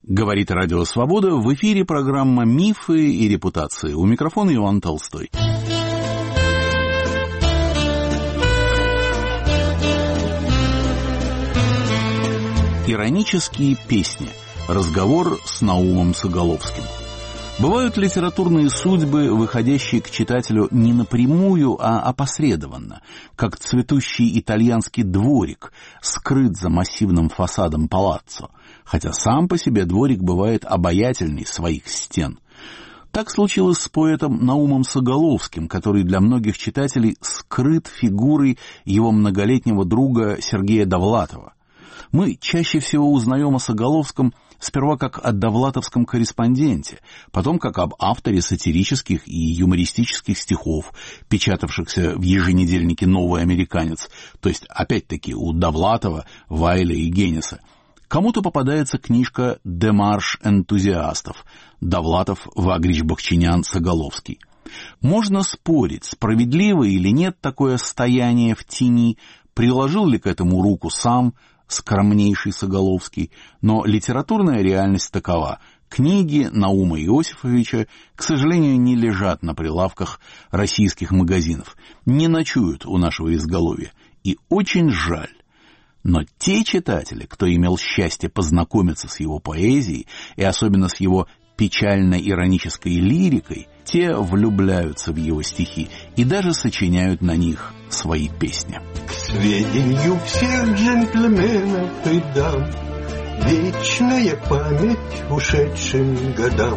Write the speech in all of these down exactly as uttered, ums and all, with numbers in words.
Говорит Радио Свобода, в эфире программа «Мифы и репутации». У микрофона Иван Толстой. Иронические песни. Разговор с Наумом Соголовским. Бывают литературные судьбы, выходящие к читателю не напрямую, а опосредованно, как цветущий итальянский дворик, скрыт за массивным фасадом палаццо, хотя сам по себе дворик бывает обаятельней своих стен. Так случилось с поэтом Наумом Соголовским, который для многих читателей скрыт фигурой его многолетнего друга Сергея Довлатова. Мы чаще всего узнаем о Соголовском сперва как о довлатовском корреспонденте, потом как об авторе сатирических и юмористических стихов, печатавшихся в еженедельнике «Новый американец», то есть опять-таки у Довлатова, Вайля и Генеса. Кому-то попадается книжка «Демарш энтузиастов» Довлатов, Вагрич, Бахчинян, Соголовский. Можно спорить, справедливо или нет такое стояние в тени, приложил ли к этому руку сам скромнейший Соголовский, но литературная реальность такова. Книги Наума Иосифовича, к сожалению, не лежат на прилавках российских магазинов, не ночуют у нашего изголовья, и очень жаль. Но те читатели, кто имел счастье познакомиться с его поэзией, и особенно с его печально-иронической лирикой, те влюбляются в его стихи и даже сочиняют на них свои песни. К сведению всех джентльменов и дам, вечная память ушедшим годам,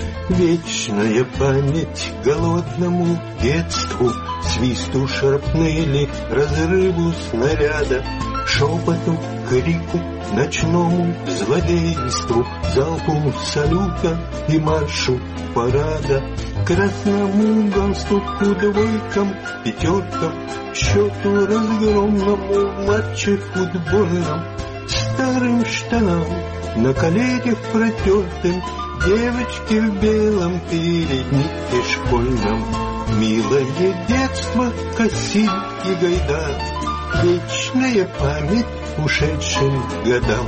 вечная память голодному детству, свисту шарпнели, разрыву снаряда, шепоту, крику, ночному злодейству, залпу салюта и маршу парада, красному галстуку, двойкам, пятеркам, счету разгромному в матче футбольном, старым штанам, на коленях протертым, девочке в белом переднике школьном. Милое детство, Кассиль и Гайдар, вечная память ушедшим годам,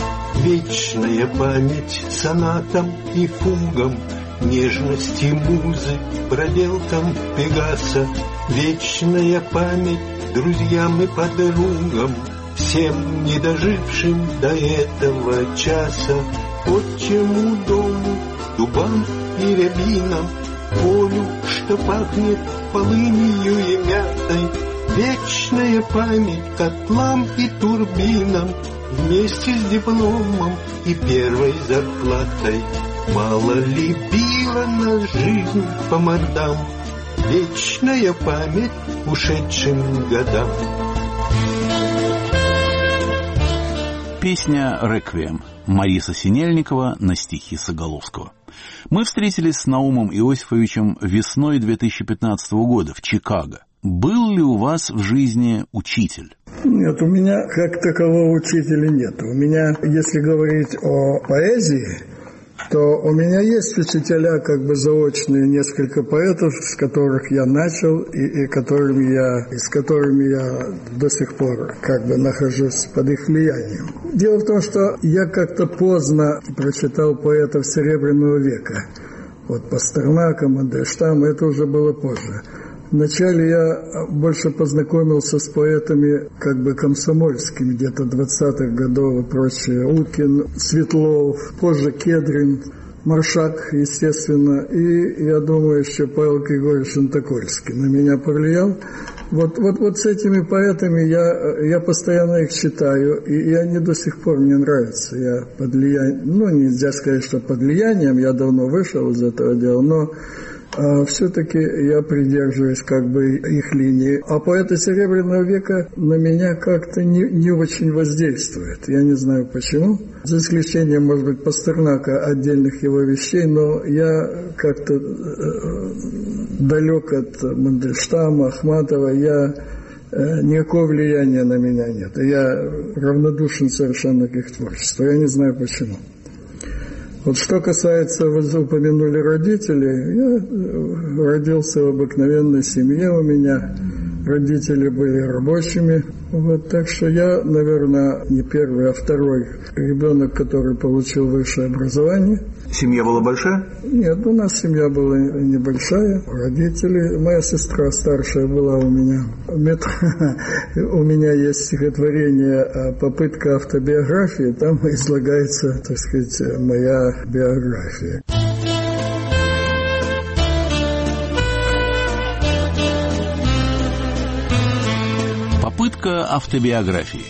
вечная память сонатам и фугам, нежности музы, проделкам Пегаса, вечная память друзьям и подругам, всем не дожившим до этого часа, отчему дому, дубам и рябинам, полю, что пахнет полынью и мятой, вечная память котлам и турбинам, вместе с дипломом и первой зарплатой. Мало ли била нас жизнь по мордам, вечная память ушедшим годам. Песня «Реквием» Мариса Синельникова на стихи Соголовского. Мы встретились с Наумом Иосифовичем весной две тысячи пятнадцатого года в Чикаго. Был ли у вас в жизни учитель? Нет, у меня как такового учителя нет. У меня, если говорить о поэзии, то у меня есть учителя, как бы заочные, несколько поэтов, с которых я начал и, и которыми я, и с которыми я до сих пор как бы нахожусь под их влиянием. Дело в том, что я как-то поздно прочитал поэтов Серебряного века. Вот Пастернака, Мандельштама, это уже было позже. Вначале я больше познакомился с поэтами как бы комсомольскими, где-то двадцатых годов и прочее. Уткин, Светлов, позже Кедрин, Маршак, естественно, и, я думаю, еще Павел Григорьевич Антокольский на меня повлиял. Вот, вот, вот с этими поэтами я, я постоянно их читаю, и, и они до сих пор мне нравятся. Я под влиянием, ну, нельзя сказать, что под влиянием, я давно вышел из этого дела, но а все-таки я придерживаюсь как бы их линии. А поэты Серебряного века на меня как-то не, не очень воздействуют. Я не знаю почему. За исключением, может быть, Пастернака, отдельных его вещей, но я как-то э, далек от Мандельштама, Ахматова. Я, э, никакого влияния на меня нет. Я равнодушен совершенно к их творчеству. Я не знаю почему. Вот что касается, вы упомянули родителей, я родился в обыкновенной семье, у меня родители были рабочими, Вот, так что я, наверное, не первый, а второй ребенок, который получил высшее образование. Семья была большая? Нет, у нас семья была небольшая. Родители, моя сестра старшая была у меня. У меня есть стихотворение «Попытка автобиографии», там излагается, так сказать, моя биография. Попытка автобиографии.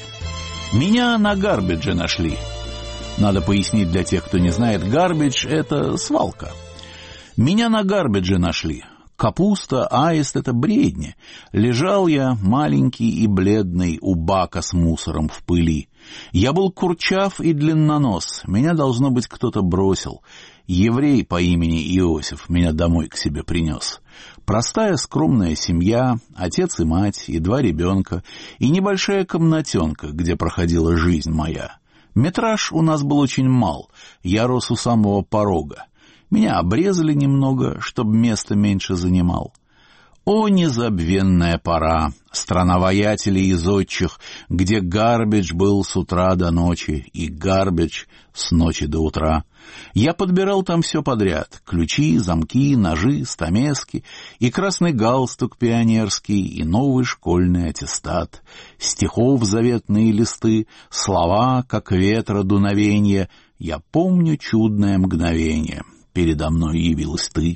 Меня на гарбидже нашли. Надо пояснить для тех, кто не знает, гарбидж – это свалка. Меня на гарбидже нашли. Капуста, аист – это бредни. Лежал я, маленький и бледный, у бака с мусором в пыли. Я был курчав и длиннонос. Меня, должно быть, кто-то бросил. Еврей по имени Иосиф меня домой к себе принес. Простая скромная семья, отец и мать, и два ребенка, и небольшая комнатенка, где проходила жизнь моя. Метраж у нас был очень мал, я рос у самого порога. Меня обрезали немного, чтобы место меньше занимал. О, незабвенная пора, страна воятелей и зодчих, где гарбидж был с утра до ночи и гарбидж с ночи до утра. Я подбирал там все подряд — ключи, замки, ножи, стамески, и красный галстук пионерский, и новый школьный аттестат, стихов заветные листы, слова, как ветра дуновенье. Я помню чудное мгновение, передо мной явилась ты.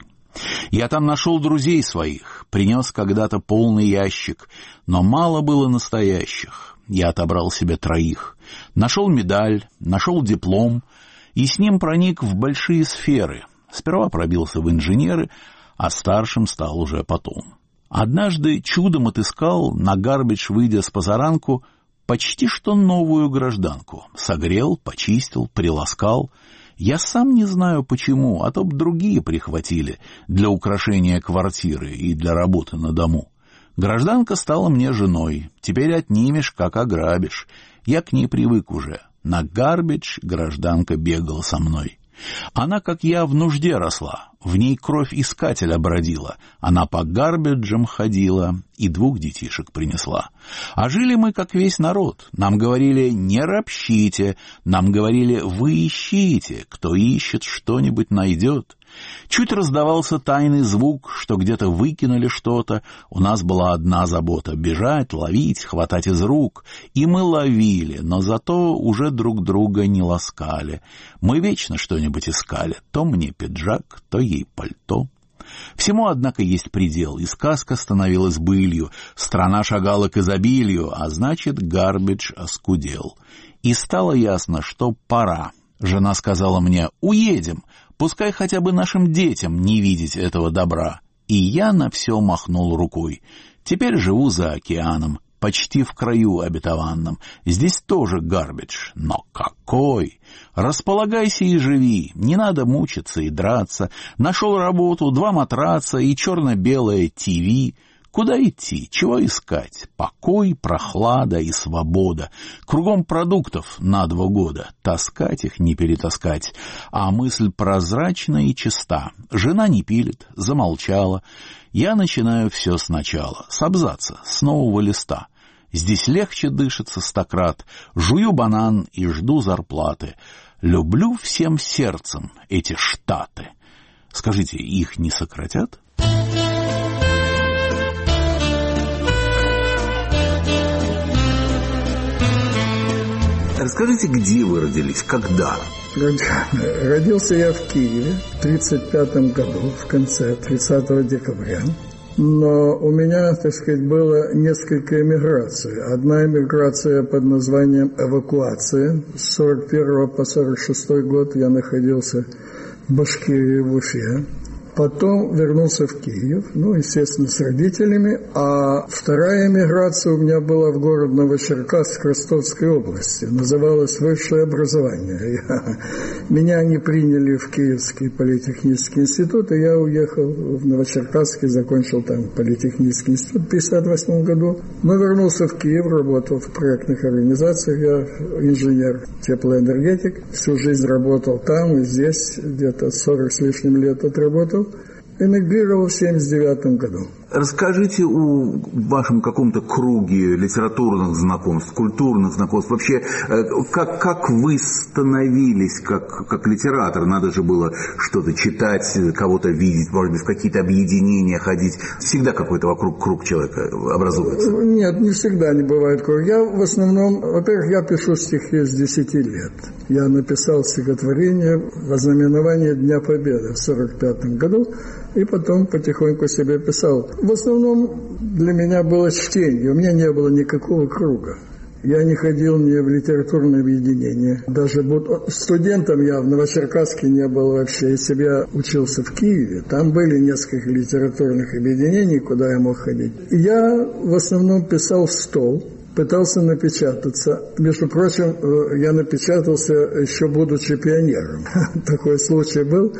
Я там нашел друзей своих, принес когда-то полный ящик, но мало было настоящих. Я отобрал себе троих, нашел медаль, нашел диплом, и с ним проник в большие сферы. Сперва пробился в инженеры, а старшим стал уже потом. Однажды чудом отыскал, на гарбидж выйдя с позаранку, почти что новую гражданку. Согрел, почистил, приласкал. Я сам не знаю почему, а то б другие прихватили для украшения квартиры и для работы на дому. Гражданка стала мне женой, теперь отнимешь, как ограбишь. Я к ней привык уже. На гарбидж гражданка бегала со мной. Она, как я, в нужде росла, в ней кровь искателя бродила, она по гарбиджам ходила и двух детишек принесла. А жили мы, как весь народ, нам говорили «не ропщите», нам говорили «вы ищите», кто ищет, что-нибудь найдет. Чуть раздавался тайный звук, что где-то выкинули что-то, у нас была одна забота — бежать, ловить, хватать из рук. И мы ловили, но зато уже друг друга не ласкали. Мы вечно что-нибудь искали, то мне пиджак, то ей пальто. Всему, однако, есть предел, и сказка становилась былью, страна шагала к изобилию, а значит, гарбидж оскудел. И стало ясно, что пора. Жена сказала мне: «Уедем, пускай хотя бы нашим детям не видеть этого добра». И я на все махнул рукой. Теперь живу за океаном, почти в краю обетованном. Здесь тоже гарбидж, но какой! Располагайся и живи, не надо мучиться и драться. Нашел работу, два матраца и черно-белое ТВ. Куда идти, чего искать? Покой, прохлада и свобода. Кругом продуктов на два года. Таскать их не перетаскать. А мысль прозрачна и чиста. Жена не пилит, замолчала. Я начинаю все сначала, с абзаца, с нового листа. Здесь легче дышится стократ. Жую банан и жду зарплаты. Люблю всем сердцем эти штаты. Скажите, их не сократят? Расскажите, где вы родились, когда? Родился я в Киеве в тридцать пятом году, в конце тридцатого декабря. Но у меня, так сказать, было несколько эмиграций. Одна эмиграция под названием «Эвакуация». С сорок первого по сорок шестой год я находился в Башкирии, в Уфе. Потом вернулся в Киев, ну, естественно, с родителями. А вторая эмиграция у меня была в город Новочеркасск Ростовской области. Называлась «Высшее образование». Я, меня не приняли в Киевский политехнический институт, и я уехал в Новочеркасск и закончил там политехнический институт в пятьдесят восьмом году. Но вернулся в Киев, работал в проектных организациях. Я инженер, теплоэнергетик. Всю жизнь работал там и здесь, где-то сорок с лишним лет отработал. Эмигрировал в семьдесят девятом году. Расскажите о вашем каком-то круге литературных знакомств, культурных знакомств. Вообще, как, как вы становились как, как литератор? Надо же было что-то читать, кого-то видеть, может быть, в какие-то объединения ходить. Всегда какой-то вокруг круг человека образуется? Нет, не всегда не бывает круг. Я в основном, во-первых, я пишу стихи с десяти лет. Я написал стихотворение во знаменование Дня Победы в сорок пятом году. И потом потихоньку себе писал. В основном для меня было чтение. У меня не было никакого круга. Я не ходил ни в литературное объединение. Даже студентом я в Новочеркасске не был вообще. Если бы я учился в Киеве, там были несколько литературных объединений, куда я мог ходить. Я в основном писал в стол. Пытался напечататься. Между прочим, я напечатался еще будучи пионером. Такой случай был,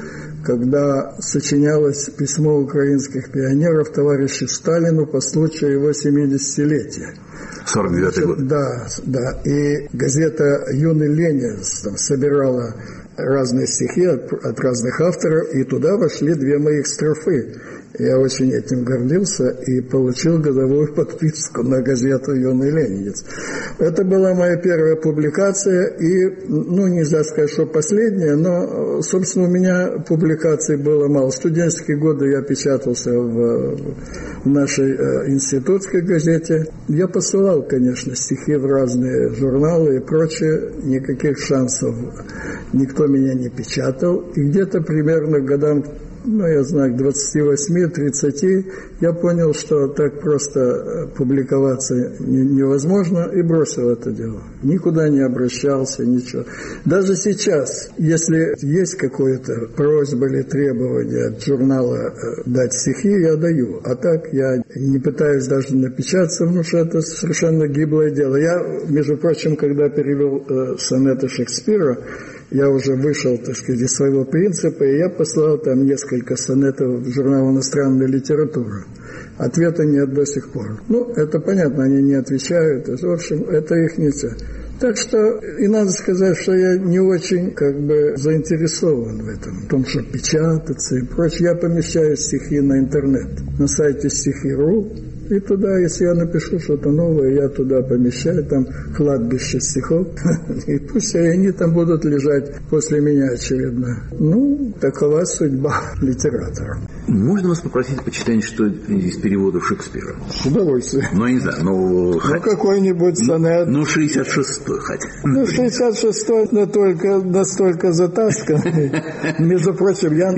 когда сочинялось письмо украинских пионеров товарищу Сталину по случаю его семидесятилетия. сорок девятый год. Да, да. И газета «Юный Ленин» там собирала разные стихи от, от разных авторов, и туда вошли две моих строфы. Я очень этим гордился и получил годовую подписку на газету «Юный ленинец». Это была моя первая публикация, и, ну, нельзя сказать, что последняя, но, собственно, у меня публикаций было мало. В студенческие годы я печатался в, в нашей э, институтской газете. Я посылал, конечно, стихи в разные журналы и прочее, никаких шансов. Никто меня не печатал, и где-то примерно годам, ну, я знаю, к двадцати восьми - тридцати я понял, что так просто публиковаться не, невозможно, и бросил это дело. Никуда не обращался, ничего. Даже сейчас, если есть какая-то просьба или требование от журнала дать стихи, я даю. А так я не пытаюсь даже напечататься, потому что это совершенно гиблое дело. Я, между прочим, когда перевел э, сонеты Шекспира, я уже вышел, так сказать, из своего принципа, и я послал там несколько сонетов в журнал «Иностранная литература». Ответа нет до сих пор. Ну, это понятно, они не отвечают. В общем, это их не цель. Так что, и надо сказать, что я не очень, как бы, заинтересован в этом, в том, что печататься и прочее. Я помещаю стихи на интернет, на сайте стихи точка ру. И туда, если я напишу что-то новое, я туда помещаю, там кладбище стихов, и пусть они там будут лежать после меня, очевидно. Ну, такова судьба литератора. Можно вас попросить почитать что-нибудь из переводов Шекспира? С удовольствием. Ну, не знаю, ну... Ну, хоть... какой-нибудь сонет. Ну, шестьдесят шестой хотя. Ну, шестьдесят шестой настолько, настолько затасканный. Между прочим, я,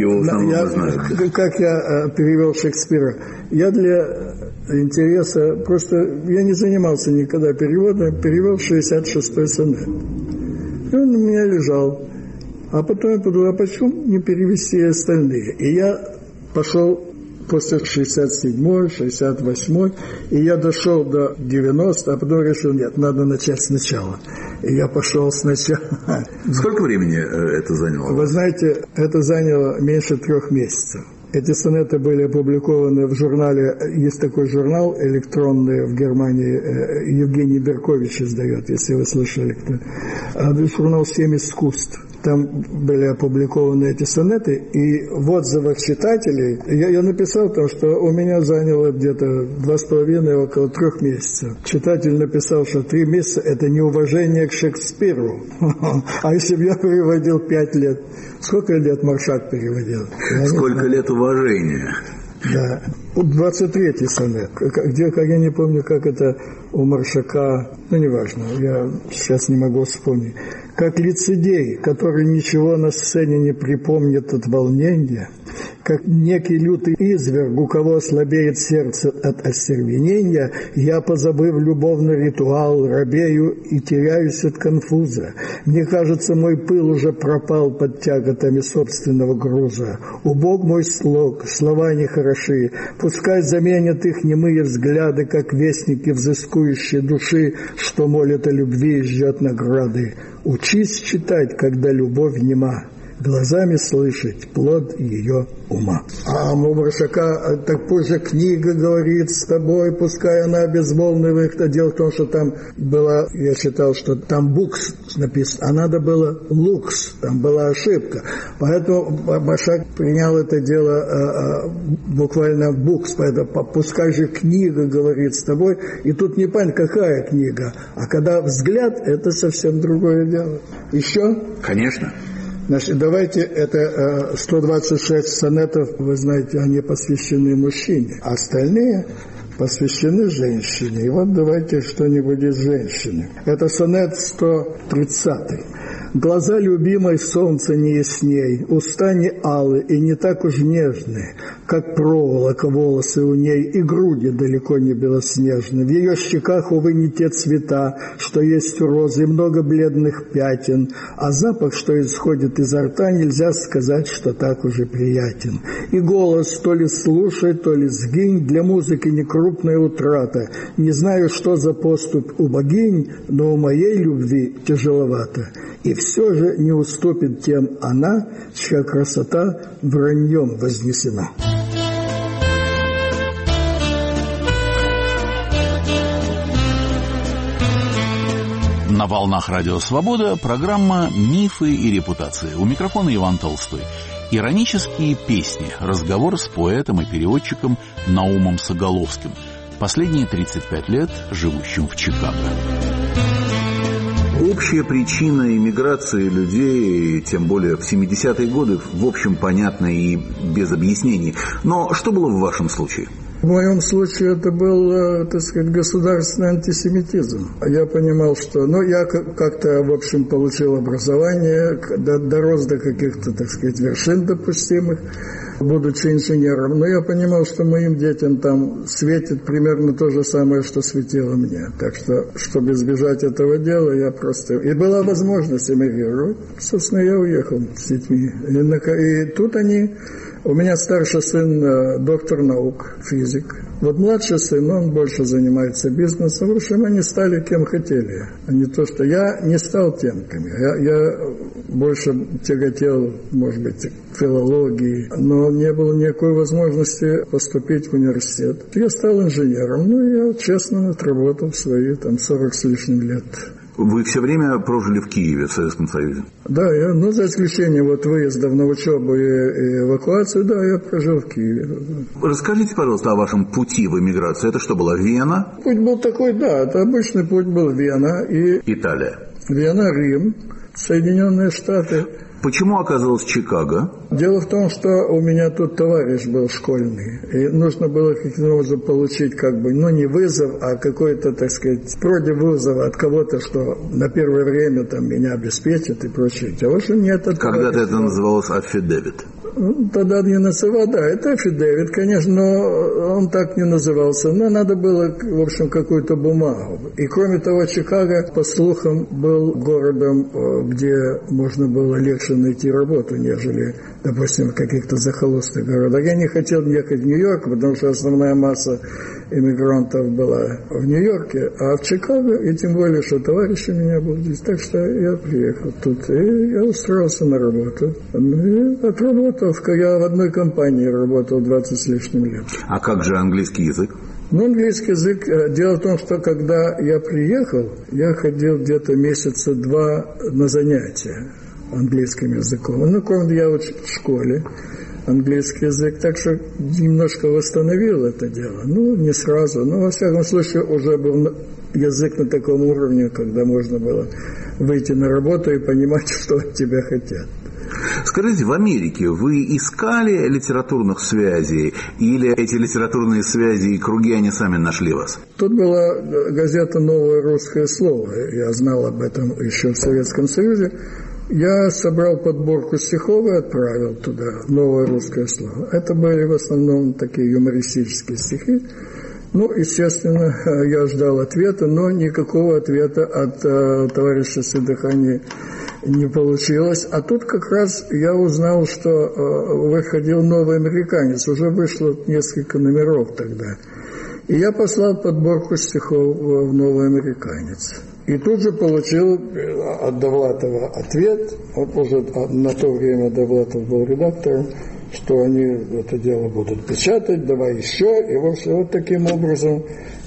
я как я перевел Шекспира, я для... интереса, просто я не занимался никогда переводом, перевел шестьдесят шестой сонет. И он у меня лежал. А потом я подумал, а почему не перевести остальные? И я пошел после шестьдесят седьмой, шестьдесят восьмой, и я дошел до девяностого, а потом решил, нет, надо начать сначала. И я пошел сначала. Сколько времени это заняло? Вы знаете, это заняло меньше трех месяцев. Эти сонеты были опубликованы в журнале, есть такой журнал электронный в Германии, Евгений Беркович издает, если вы слышали. Журнал «Семь искусств». Там были опубликованы эти сонеты, и в отзывах читателей я, я написал там, что у меня заняло где-то два с половиной, около трех месяцев. Читатель написал, что три месяца – это неуважение к Шекспиру. А если бы я переводил пять лет, сколько лет Маршак переводил? Сколько лет уважения? Да. двадцать третий сонет, где, как я не помню, как это у Маршака, ну, неважно, я сейчас не могу вспомнить. Как лицедей, который ничего на сцене не припомнит от волнения, как некий лютый изверг, у кого ослабеет сердце от остервенения, я, позабыв любовный ритуал, робею и теряюсь от конфуза. Мне кажется, мой пыл уже пропал под тяготами собственного груза. Убог мой слог, слова нехороши, пускай заменят их немые взгляды, как вестники взыскующие души, что молят о любви и ждет награды. Учись читать, когда любовь нема. глазами слышать плод ее ума. А у Маршака, так пусть же книга говорит с тобой, пускай она безмолвная. Дело в том, что там была, я считал, что там букс написано, а надо было лукс, там была ошибка. Поэтому Маршак принял это дело а, а, буквально букс, поэтому пускай же книга говорит с тобой. И тут не понятно, какая книга, а когда взгляд, это совсем другое дело. Еще? Конечно. Значит, давайте, это сто двадцать шесть сонетов, вы знаете, они посвящены мужчине, а остальные посвящены женщине. И вот давайте что-нибудь из женщины. Это сонет сто тридцатый. Глаза любимой солнца не ясней, уста не алые и не так уж нежные, как проволока волосы у ней, и груди далеко не белоснежны. В ее щеках, увы, не те цвета, что есть у розы, и много бледных пятен, а запах, что исходит изо рта, нельзя сказать, что так уже приятен. И голос то ли слушай, то ли сгинь, для музыки не крупная утрата. Не знаю, что за поступь у богинь, но у моей любви тяжеловато. И все же не уступит тем она, чья красота враньем вознесена. На волнах Радио Свобода программа «Мифы и репутации». У микрофона Иван Толстой. Иронические песни. Разговор с поэтом и переводчиком Наумом Соголовским. Последние тридцать пять лет живущим в Чикаго. Общая причина эмиграции людей, тем более в семидесятые годы, в общем, понятна и без объяснений. Но что было в вашем случае? В моем случае это был, так сказать, государственный антисемитизм. Я понимал, что... Ну, я как-то, в общем, получил образование, дорос до каких-то, так сказать, вершин допустимых, будучи инженером. Но я понимал, что моим детям там светит примерно то же самое, что светило мне. Так что, чтобы избежать этого дела, я просто... И была возможность эмигрировать. Собственно, я уехал с детьми. И, и тут они... У меня старший сын доктор наук, физик. Вот младший сын, он больше занимается бизнесом. В общем, они стали кем хотели. А не то, что я не стал тем, кем я. Я больше тяготел, может быть, к филологии. Но не было никакой возможности поступить в университет. Я стал инженером. Ну, я честно отработал свои там сорок с лишним лет. Вы все время прожили в Киеве, в Советском Союзе? Да, я, ну, за исключением вот выездов на учебу и, и эвакуацию, да, я прожил в Киеве. Расскажите, пожалуйста, о вашем пути в эмиграцию. Это что было, Вена? Путь был такой, да, это обычный путь был Вена и... Италия. Вена, Рим, Соединенные Штаты. Почему оказалось Чикаго? Дело в том, что у меня тут товарищ был школьный, и нужно было каким-то образом получить, как бы, ну, не вызов, а какой-то, так сказать, вроде вызова от кого-то, что на первое время там меня обеспечит и прочее. А в общем, мне этот Когда-то это называлось аффидевит. Ну, тогда не называл, да, это аффидевит, конечно, но он так не назывался. Но надо было, в общем, какую-то бумагу. И кроме того, Чикаго, по слухам, был городом, где можно было легче найти работу, нежели, допустим, в каких-то захолустных городах. Я не хотел ехать в Нью-Йорк, потому что основная масса иммигрантов была в Нью-Йорке, а в Чикаго, и тем более, что товарищ у меня был здесь. Так что я приехал тут, и я устроился на работу. И отработал. Я в одной компании работал двадцать с лишним лет. А как же английский язык? Ну, английский язык... Дело в том, что когда я приехал, я ходил где-то месяца два на занятия английским языком. Ну, кроме я учил в школе английский язык, так что немножко восстановил это дело. Ну, не сразу, но, во всяком случае, уже был язык на таком уровне, когда можно было выйти на работу и понимать, что от тебя хотят. Скажите, в Америке вы искали литературных связей или эти литературные связи и круги, они сами нашли вас? Тут была газета «Новое русское слово». Я знал об этом еще в Советском Союзе. Я собрал подборку стихов и отправил туда «Новое русское слово». Это были в основном такие юмористические стихи. Ну, естественно, я ждал ответа, но никакого ответа от э, товарища Сидыхани не получилось. А тут как раз я узнал, что э, выходил «Новый американец». Уже вышло несколько номеров тогда. И я послал подборку стихов в «Новый американец». И тут же получил от Довлатова ответ, вот уже на то время Довлатов был редактором, что они это дело будут печатать, давай еще, и вот, вот таким образом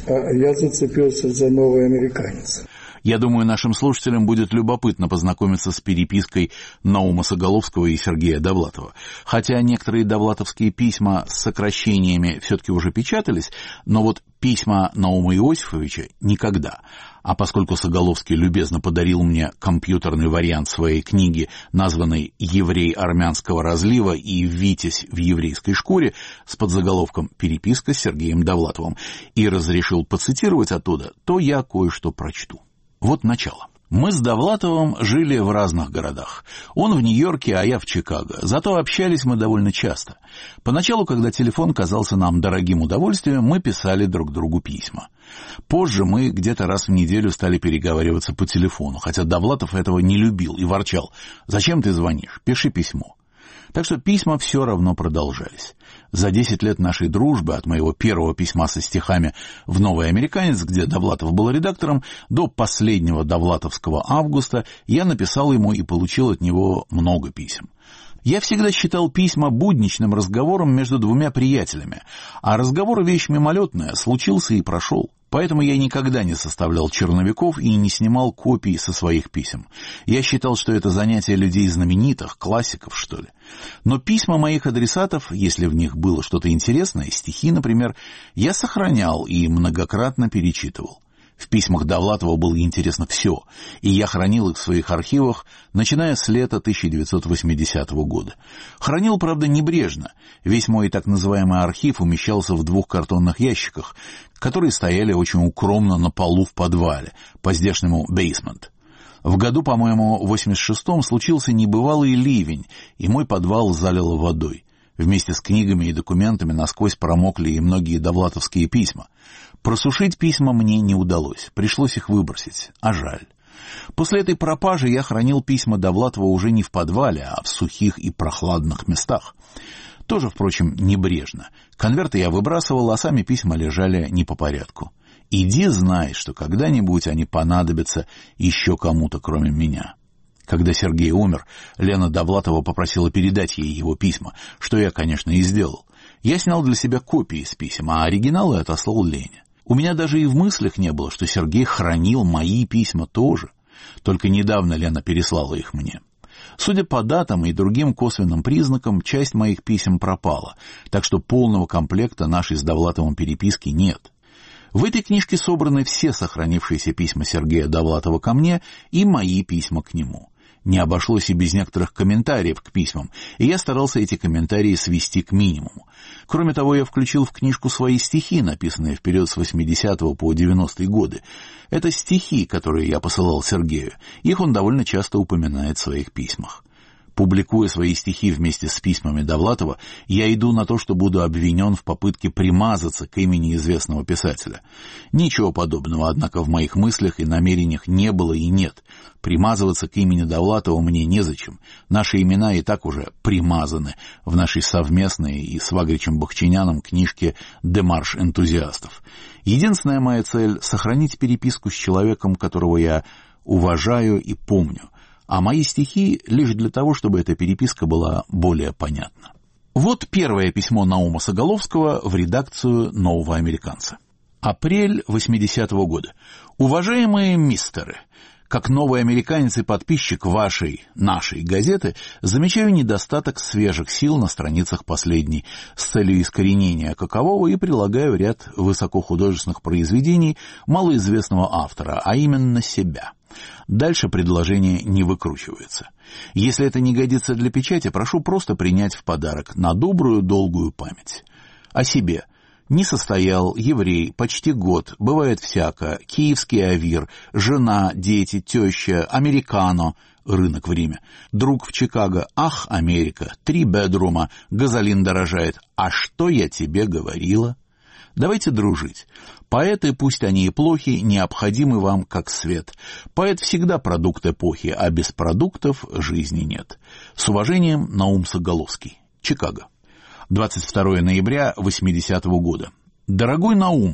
я зацепился за «Новый американец». Я думаю, нашим слушателям будет любопытно познакомиться с перепиской Наума Соголовского и Сергея Довлатова. Хотя некоторые довлатовские письма с сокращениями все-таки уже печатались, но вот письма Наума Иосифовича никогда. А поскольку Соголовский любезно подарил мне компьютерный вариант своей книги, названной «Еврей армянского разлива» и «Витязь в еврейской шкуре» с подзаголовком «Переписка с Сергеем Довлатовым» и разрешил поцитировать оттуда, то я кое-что прочту. Вот начало. Мы с Довлатовым жили в разных городах. Он в Нью-Йорке, а я в Чикаго. Зато общались мы довольно часто. Поначалу, когда телефон казался нам дорогим удовольствием, мы писали друг другу письма. Позже мы где-то раз в неделю стали переговариваться по телефону, хотя Довлатов этого не любил и ворчал: «Зачем ты звонишь? Пиши письмо». Так что письма все равно продолжались. За десять лет нашей дружбы, от моего первого письма со стихами в «Новый американец», где Довлатов был редактором, до последнего довлатовского августа, я написал ему и получил от него много писем. Я всегда считал письма будничным разговором между двумя приятелями, а разговор — вещь мимолетная, случился и прошел. Поэтому я никогда не составлял черновиков и не снимал копий со своих писем. Я считал, что это занятие людей знаменитых, классиков, что ли. Но письма моих адресатов, если в них было что-то интересное, стихи, например, я сохранял и многократно перечитывал. В письмах Довлатова было интересно все, и я хранил их в своих архивах, начиная с лета тысяча девятьсот восьмидесятого года. Хранил, правда, небрежно. Весь мой так называемый архив умещался в двух картонных ящиках, которые стояли очень укромно на полу в подвале, по-здешнему бейсмент. В году, по-моему, восемьдесят шестом случился небывалый ливень, и мой подвал залило водой. Вместе с книгами и документами насквозь промокли и многие довлатовские письма. Просушить письма мне не удалось, пришлось их выбросить, а жаль. После этой пропажи я хранил письма Довлатова уже не в подвале, а в сухих и прохладных местах. Тоже, впрочем, небрежно. Конверты я выбрасывал, а сами письма лежали не по порядку. Иди знай, что когда-нибудь они понадобятся еще кому-то, кроме меня. Когда Сергей умер, Лена Довлатова попросила передать ей его письма, что я, конечно, и сделал. Я снял для себя копии из писем, а оригиналы отослал Лене. У меня даже и в мыслях не было, что Сергей хранил мои письма тоже. Только недавно Лена переслала их мне. Судя по датам и другим косвенным признакам, часть моих писем пропала, так что полного комплекта нашей с Довлатовым переписки нет. В этой книжке собраны все сохранившиеся письма Сергея Довлатова ко мне и мои письма к нему. Не обошлось и без некоторых комментариев к письмам, и я старался эти комментарии свести к минимуму. Кроме того, я включил в книжку свои стихи, написанные в период с восьмидесятого по девяностые годы. Это стихи, которые я посылал Сергею. Их он довольно часто упоминает в своих письмах. Публикуя свои стихи вместе с письмами Довлатова, я иду на то, что буду обвинен в попытке примазаться к имени известного писателя. Ничего подобного, однако, в моих мыслях и намерениях не было и нет. Примазываться к имени Довлатова мне незачем. Наши имена и так уже примазаны в нашей совместной и с Вагричем Бахчиняном книжке «Демарш энтузиастов». Единственная моя цель — сохранить переписку с человеком, которого я уважаю и помню, а мои стихи лишь для того, чтобы эта переписка была более понятна. Вот первое письмо Наума Соголовского в редакцию «Нового американца». Апрель восьмидесятого года. Уважаемые мистеры, как новый американец и подписчик вашей, нашей газеты, замечаю недостаток свежих сил на страницах последней с целью искоренения какового и прилагаю ряд высокохудожественных произведений малоизвестного автора, а именно себя. Дальше предложение не выкручивается. Если это не годится для печати, прошу просто принять в подарок на добрую долгую память. О себе. Не состоял, еврей, почти год, бывает всяко, киевский авир, жена, дети, теща, американо, рынок в Риме, друг в Чикаго, ах, Америка, три бедрума, газолин дорожает, а что я тебе говорила? Давайте дружить. Поэты, пусть они и плохи, необходимы вам как свет. Поэт всегда продукт эпохи, а без продуктов жизни нет. С уважением, Наум Соголовский. Чикаго. двадцать второго ноября восьмидесятого года. Дорогой Наум,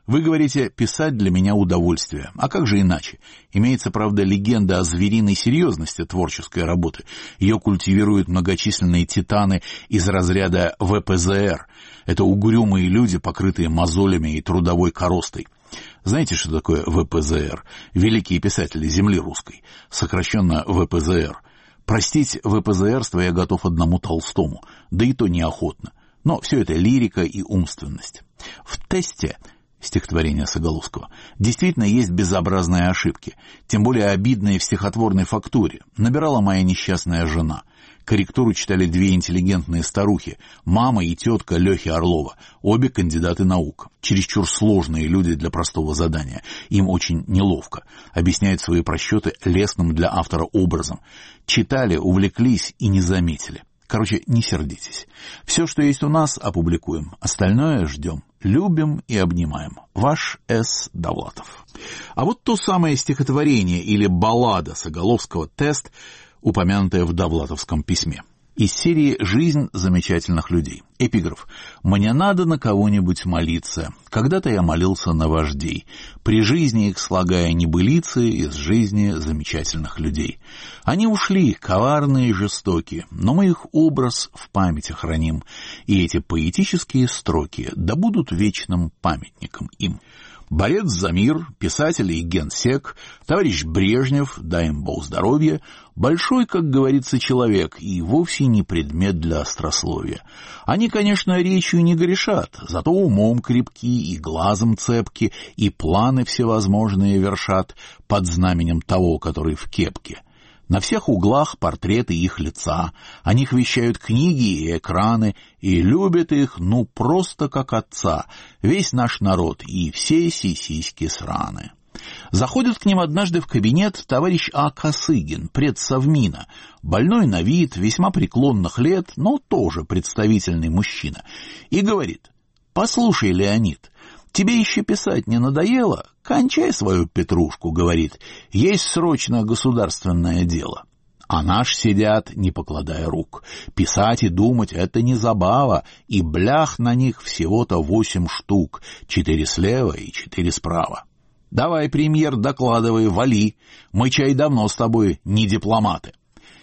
Вы говорите, писать для меня удовольствие. А как же иначе? Имеется, правда, легенда о звериной серьезности творческой работы. Ее культивируют многочисленные титаны из разряда вэ пэ зэ эр. Это угрюмые люди, покрытые мозолями и трудовой коростой. Знаете, что такое вэ пэ зэ эр? Великие писатели земли русской. Сокращенно вэ пэ зэ эр. Простить вэ пэ зэ эрство я готов одному Толстому. Да и то неохотно. Но все это лирика и умственность. В тесте... стихотворение Соголовского, действительно есть безобразные ошибки, тем более обидные в стихотворной фактуре. Набирала моя несчастная жена. Корректуру читали две интеллигентные старухи, мама и тетка Лехи Орлова, обе кандидаты наук. Чересчур сложные люди для простого задания. Им очень неловко. Объясняют свои просчеты лестным для автора образом. Читали, увлеклись и не заметили. Короче, не сердитесь. Все, что есть у нас, опубликуем. Остальное ждем. Любим и обнимаем. Ваш С. Довлатов. А вот то самое стихотворение или баллада Соголовского «Тест», упомянутое в довлатовском письме. Из серии «Жизнь замечательных людей». Эпиграф. «Мне надо на кого-нибудь молиться. Когда-то я молился на вождей, при жизни их слагая небылицы из жизни замечательных людей. Они ушли, коварные и жестокие, но мы их образ в памяти храним, и эти поэтические строки да будут вечным памятником им». Борец за мир, писатель и генсек, товарищ Брежнев, дай им Бог здоровья, большой, как говорится, человек и вовсе не предмет для острословия. Они, конечно, речью не грешат, зато умом крепки и глазом цепки, и планы всевозможные вершат под знаменем того, который в кепке. На всех углах портреты их лица, о них вещают книги и экраны, и любят их, ну, просто как отца, весь наш народ и все сисиськи сраны. Заходит к ним однажды в кабинет товарищ А. Косыгин, предсовмина, больной на вид, весьма преклонных лет, но тоже представительный мужчина, и говорит: «Послушай, Леонид, тебе еще писать не надоело? Кончай свою петрушку, — говорит, — есть срочно государственное дело». А наш сидят, не покладая рук. Писать и думать — это не забава, и блях на них всего-то восемь штук, четыре слева и четыре справа. Давай, премьер, докладывай, вали, мы чай давно с тобой не дипломаты.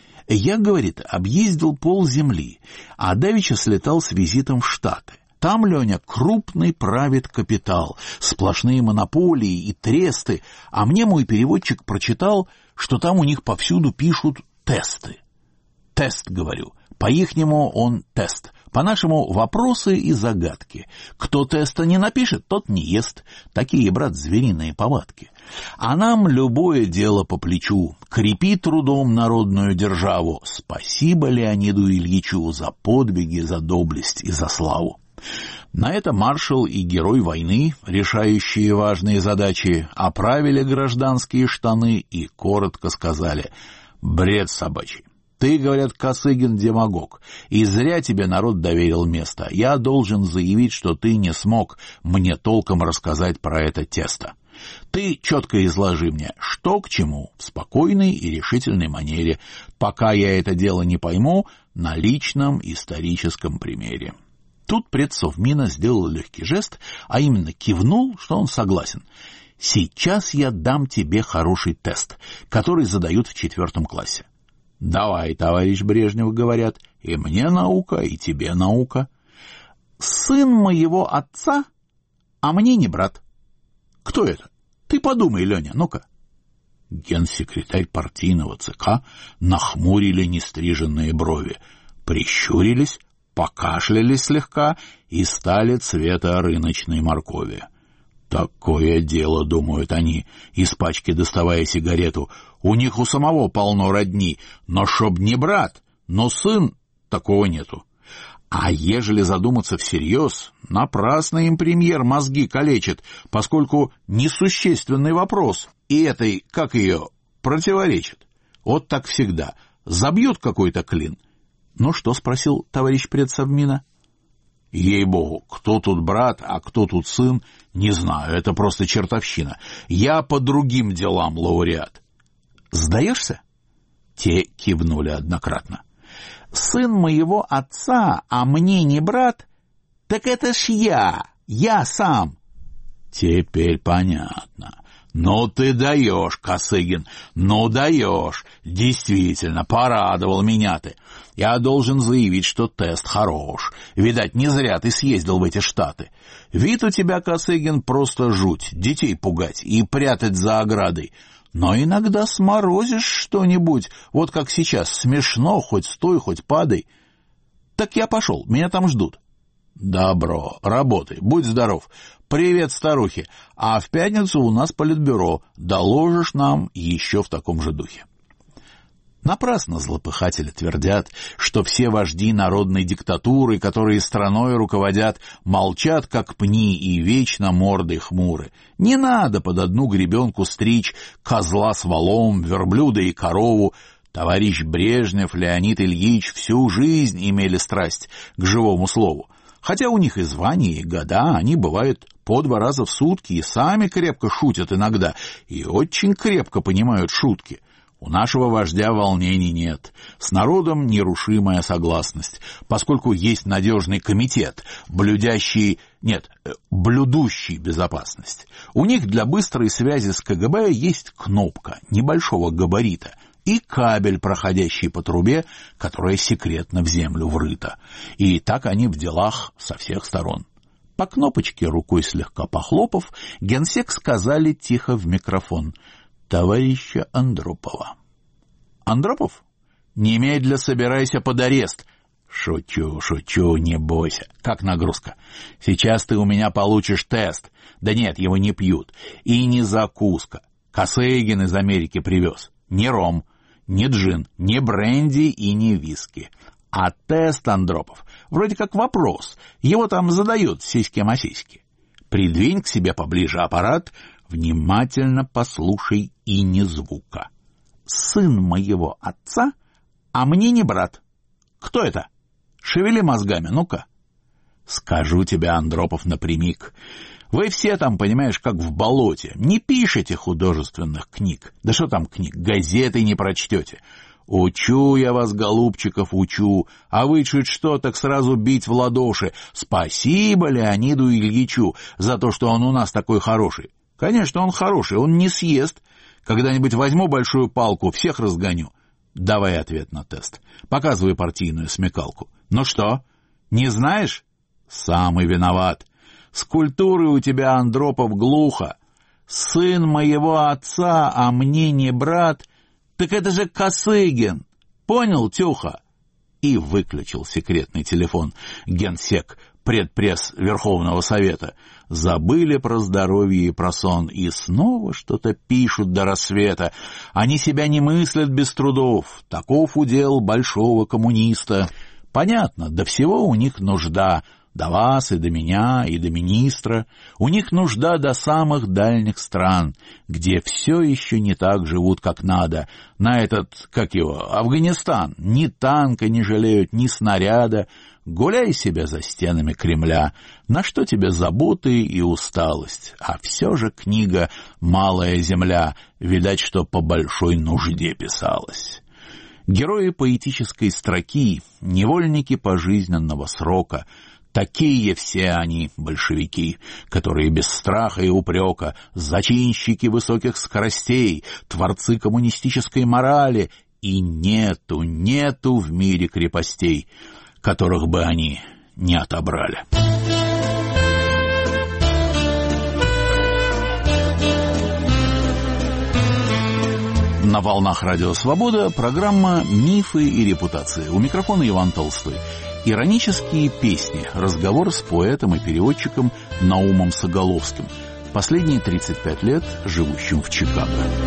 Я, говорит, объездил полземли, а давеча слетал с визитом в Штаты. Там, Леня, крупный правит капитал, сплошные монополии и тресты, а мне мой переводчик прочитал, что там у них повсюду пишут тесты. Тест, говорю, по-ихнему он тест, по-нашему вопросы и загадки. Кто теста не напишет, тот не ест. Такие, брат, звериные повадки. А нам любое дело по плечу, крепи трудом народную державу. Спасибо Леониду Ильичу за подвиги, за доблесть и за славу. На это маршал и герой войны, решающие важные задачи, оправили гражданские штаны и коротко сказали: «Бред собачий. Ты, говорят, Косыгин, демагог, и зря тебе народ доверил место. Я должен заявить, что ты не смог мне толком рассказать про это тесто. Ты четко изложи мне, что к чему, в спокойной и решительной манере, пока я это дело не пойму на личном историческом примере». Тут предсовмина сделал легкий жест, а именно кивнул, что он согласен. «Сейчас я дам тебе хороший тест, который задают в четвертом классе». «Давай, товарищ Брежнев, — говорят, — и мне наука, и тебе наука». «Сын моего отца, а мне не брат». «Кто это? Ты подумай, Леня, ну-ка». Генсекретарь партийного ЦК нахмурили нестриженные брови, прищурились, покашлялись слегка и стали цвета рыночной моркови. «Такое дело, — думают они, из пачки доставая сигарету, — у них у самого полно родни, но чтоб не брат, но сын, такого нету. А ежели задуматься всерьез, напрасно им премьер мозги калечит, поскольку несущественный вопрос и этой, как ее, противоречит. Вот так всегда. Забьют какой-то клин». «Ну что?» — спросил товарищ предсовмина. «Ей-богу, кто тут брат, а кто тут сын, не знаю, это просто чертовщина. Я по другим делам лауреат». «Сдаешься?» Те кивнули однократно. «Сын моего отца, а мне не брат? Так это ж я, я сам». Теперь понятно. Ну ты даешь, Косыгин, ну даешь. Действительно, порадовал меня ты. Я должен заявить, что тест хорош. Видать, не зря ты съездил в эти Штаты. Вид у тебя, Косыгин, просто жуть. Детей пугать и прятать за оградой. Но иногда сморозишь что-нибудь, вот как сейчас, смешно, хоть стой, хоть падай. Так я пошел, меня там ждут. Добро, работай, будь здоров. Привет, старухи. А в пятницу у нас политбюро. Доложишь нам еще в таком же духе. Напрасно злопыхатели твердят, что все вожди народной диктатуры, которые страной руководят, молчат, как пни, и вечно морды хмуры. Не надо под одну гребенку стричь козла с волом, верблюда и корову. Товарищ Брежнев, Леонид Ильич всю жизнь имели страсть к живому слову. Хотя у них и звания, и года, они бывают по два раза в сутки и сами крепко шутят иногда, и очень крепко понимают шутки. У нашего вождя волнений нет. С народом нерушимая согласность, поскольку есть надежный комитет, блюдящий, нет, блюдущий безопасность. У них для быстрой связи с ка гэ бэ есть кнопка небольшого габарита и кабель, проходящий по трубе, которая секретно в землю врыта. И так они в делах со всех сторон. По кнопочке, рукой слегка похлопав, генсек сказали тихо в микрофон: товарища Андропова. Андропов? Немедля собирайся под арест. Шучу, шучу, не бойся. Как нагрузка? Сейчас ты у меня получишь тест. Да нет, его не пьют. И не закуска. Косыгин из Америки привез. Не ром, не джин, не бренди и не виски. А тест, Андропов, вроде как вопрос. Его там задают сиськи-масиськи. Придвинь к себе поближе аппарат, внимательно послушай и ни звука. Сын моего отца, а мне не брат. Кто это? Шевели мозгами, ну-ка. Скажу тебе, Андропов, напрямик. Вы все там, понимаешь, как в болоте. Не пишете художественных книг. Да что там книг, газеты не прочтете. Учу я вас, голубчиков, учу. А вы чуть что, так сразу бить в ладоши. Спасибо Леониду Ильичу за то, что он у нас такой хороший. Конечно, он хороший, он не съест. Когда-нибудь возьму большую палку, всех разгоню. Давай ответ на тест. Показывай партийную смекалку. Ну что, не знаешь? Самый виноват. С культурой у тебя, Андропов, глухо. Сын моего отца, а мне не брат. Так это же Косыгин. Понял, Тюха? И выключил секретный телефон. Генсек, предпресс Верховного Совета. Забыли про здоровье и про сон. И снова что-то пишут до рассвета. Они себя не мыслят без трудов. Таков удел большого коммуниста. Понятно, до всего у них нужда. До вас и до меня, и до министра. У них нужда до самых дальних стран, где все еще не так живут, как надо. На этот, как его, Афганистан, ни танка не жалеют, ни снаряда. Гуляй себе за стенами Кремля. На что тебе заботы и усталость? А все же книга «Малая земля», видать, что по большой нужде писалась. Герои поэтической строки, невольники пожизненного срока — такие все они, большевики, которые без страха и упрека, зачинщики высоких скоростей, творцы коммунистической морали, и нету, нету в мире крепостей, которых бы они не отобрали. На волнах Радио Свобода программа «Мифы и репутации». У микрофона Иван Толстой. Иронические песни. Разговор с поэтом и переводчиком Наумом Соголовским. Последние тридцать пять лет живущим в Чикаго.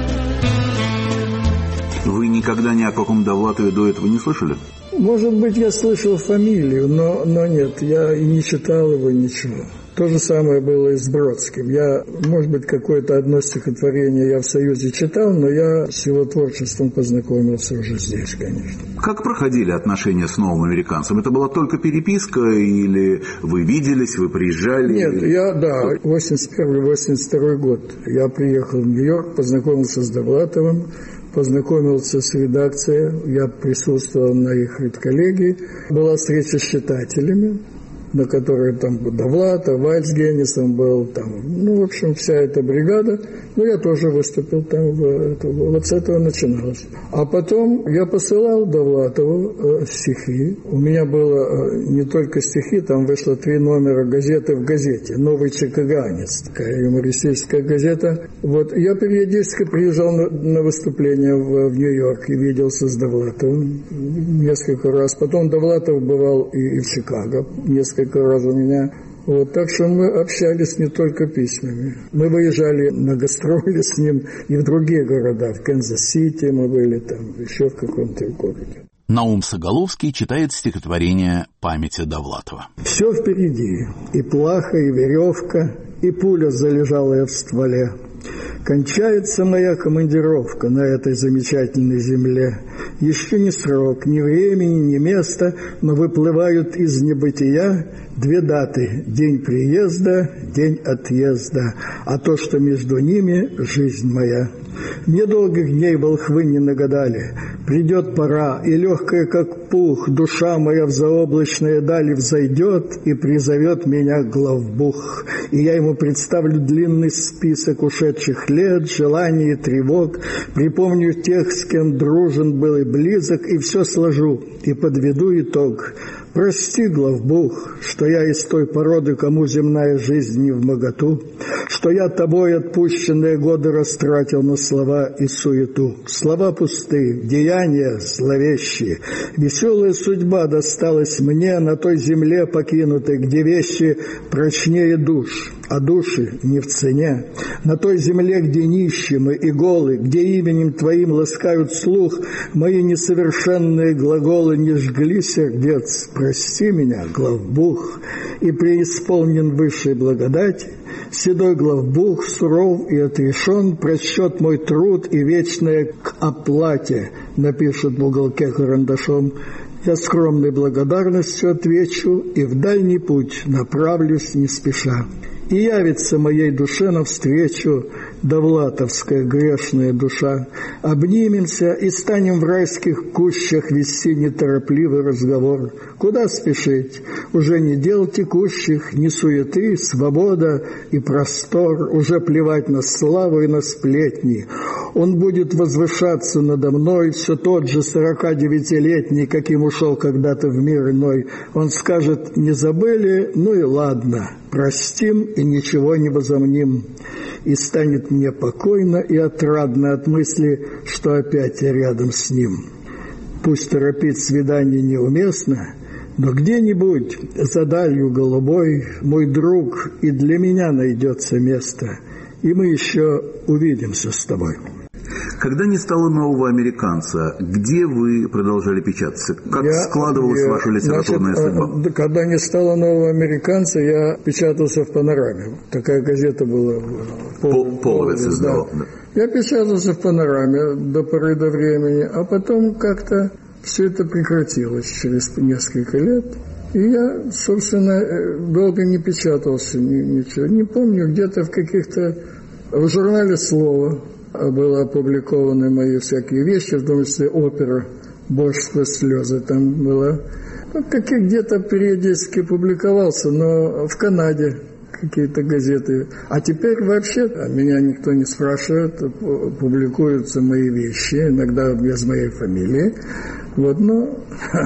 Вы никогда ни о каком Довлатове до этого не слышали? Может быть, я слышал фамилию, но, но нет, я и не читал его, ничего. То же самое было и с Бродским. Я, может быть, какое-то одно стихотворение я в Союзе читал, но я с его творчеством познакомился уже здесь, конечно. Как проходили отношения с новым американцем? Это была только переписка или вы виделись, вы приезжали? Нет, я, да, восемьдесят первый — восемьдесят второй год. Я приехал в Нью-Йорк, познакомился с Довлатовым, познакомился с редакцией, я присутствовал на их редколлегии, была встреча с читателями. на которой там Довлатов, Вальц с Генисом был, там, ну, в общем, вся эта бригада. Ну, я тоже выступил там, в, это, вот с этого начиналось. А потом я посылал Довлатову э, стихи. У меня было э, не только стихи, там вышло три номера газеты в газете. «Новый чикаганец», такая юмористическая газета. Вот, я периодически приезжал на, на выступление в, в Нью-Йорк и виделся с Довлатовым несколько раз. Потом Довлатов бывал и, и в Чикаго несколько раз у меня. Вот, так что мы общались не только письмами. Мы выезжали на гастроли с ним и в другие города. В Канзас-Сити мы были, там, еще в каком-то городе. Наум Соголовский читает стихотворение памяти Довлатова. «Все впереди, и плаха, и веревка, и пуля залежалая в стволе. Кончается моя командировка на этой замечательной земле. Еще не срок, ни времени, ни места, но выплывают из небытия две даты: день приезда, день отъезда, а то, что между ними, жизнь моя. Недолгих дней волхвы не нагадали, придет пора, и легкая, как пух, душа моя в заоблачные дали взойдет и призовет меня главбух, и я ему представлю длинный список ушедших лет, желаний и тревог, припомню тех, с кем дружен был и близок, и все сложу, и подведу итог. Прости, главбух, что я из той породы, кому земная жизнь не вмоготу, что я тобой отпущенные годы растратил на слова и суету. Слова пустые, деяния зловещие. Веселая судьба досталась мне на той земле покинутой, где вещи прочнее душ, а души не в цене. На той земле, где нищие мы и голы, где именем твоим ласкают слух, мои несовершенные глаголы не жгли сердец. Прости меня, главбух, и преисполнен высшей благодати. Седой главбух суров и отрешен, просчет мой труд и вечное к оплате напишет в уголке карандашом. Я скромной благодарностью отвечу и в дальний путь направлюсь не спеша. И явится моей душе навстречу довлатовская грешная душа. Обнимемся и станем в райских кущах вести неторопливый разговор. Куда спешить? Уже не дел текущих, ни суеты, свобода и простор. Уже плевать на славу и на сплетни. Он будет возвышаться надо мной, все тот же сорокадевятилетний, каким ушел когда-то в мир иной. Он скажет: не забыли? Ну и ладно, простим и ничего не возомним. И станет мне покойно и отрадно от мысли, что опять я рядом с ним. Пусть торопить свидание неуместно, но где-нибудь за далью голубой мой друг, и для меня найдется место, и мы еще увидимся с тобой». Когда не стало «Нового американца», где вы продолжали печататься? Как я, складывалась я, ваша литературная значит, судьба? Когда не стало «Нового американца», я печатался в «Панораме». Такая газета была. Пол, Половец издавал. Да. Я печатался в «Панораме» до поры до времени, а потом как-то все это прекратилось через несколько лет. И я, собственно, долго не печатался, ничего. Не помню, где-то в каких-то... В журнале «Слово» было опубликованы мои всякие вещи, в том числе опера «Борщ сквозь слезы» там была. Ну, какие где-то периодически публиковался, но в Канаде какие-то газеты. А теперь вообще меня никто не спрашивает, публикуются мои вещи, иногда без моей фамилии. Вот, но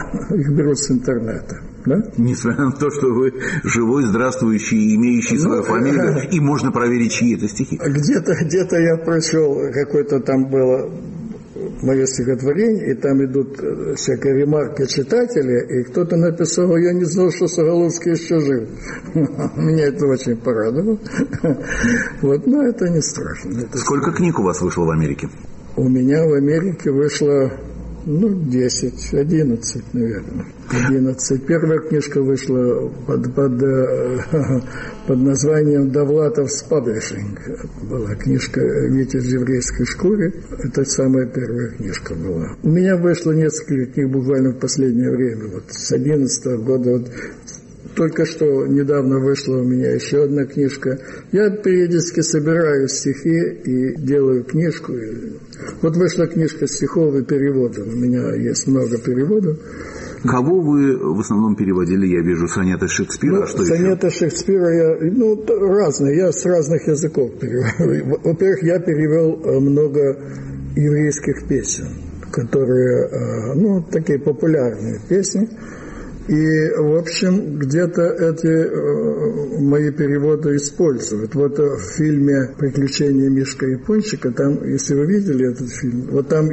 их берут с интернета. Да? Несмотря на то, что вы живой, здравствующий, имеющий свою ну, фамилию, и можно проверить чьи-то стихи. Где-то, где-то я прочел, какое-то там было мое стихотворение, и там идут всякие ремарки читателя, и кто-то написал: я не знал, что Соголовский еще жив. Меня это очень порадовало. Вот, но это не страшно. Сколько книг у вас вышло в Америке? У меня в Америке вышло... Ну, десять, одиннадцать, наверное. одиннадцать. Первая книжка вышла под, под, под названием «Довлатов's Publishing». Была книжка «Витязь в еврейской шкуре». Это самая первая книжка была. У меня вышло несколько книг буквально в последнее время. Вот с одиннадцатого года. Вот, только что недавно вышла у меня еще одна книжка. Я периодически собираю стихи и делаю книжку. Вот вышла книжка стихов и переводов. У меня есть много переводов. Кого вы в основном переводили? Я вижу сонеты Шекспира. Ну, а что сонеты еще? Шекспира я, ну, разные, я с разных языков перевел. Во-первых, я перевел много еврейских песен, которые, ну, такие популярные песни. И, в общем, где-то эти э, мои переводы используют. Вот в фильме «Приключения Мишка Япончика», там, если вы видели этот фильм, вот там